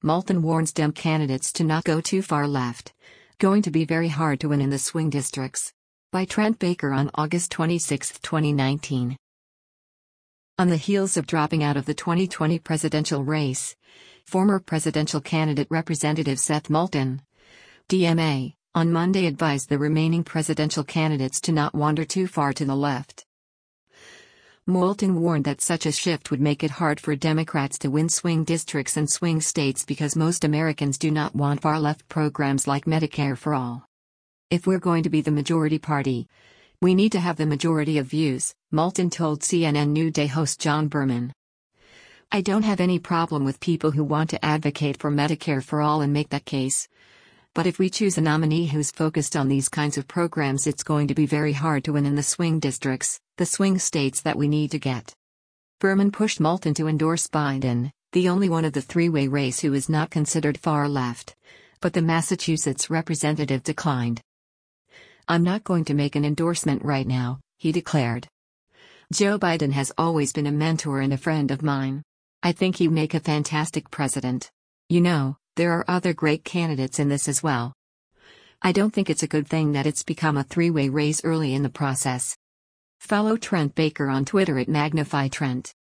Moulton warns Dem candidates to not go too far left. Going to be very hard to win in the swing districts. By Trent Baker on August 26, 2019. On the heels of dropping out of the 2020 presidential race, former presidential candidate Representative Seth Moulton, DMA, on Monday advised the remaining presidential candidates to not wander too far to the left. Moulton warned that such a shift would make it hard for Democrats to win swing districts and swing states because most Americans do not want far-left programs like Medicare for All. If we're going to be the majority party, we need to have the majority of views, Moulton told CNN New Day host John Berman. I don't have any problem with people who want to advocate for Medicare for All and make that case. But if we choose a nominee who's focused on these kinds of programs, it's going to be very hard to win in the swing districts, the swing states that we need to get. Berman pushed Moulton to endorse Biden, the only one of the three-way race who is not considered far left. But the Massachusetts representative declined. I'm not going to make an endorsement right now, he declared. Joe Biden has always been a mentor and a friend of mine. I think he'd make a fantastic president. You know, there are other great candidates in this as well. I don't think it's a good thing that it's become a three-way race early in the process. Follow Trent Baker on Twitter at MagnifyTrent.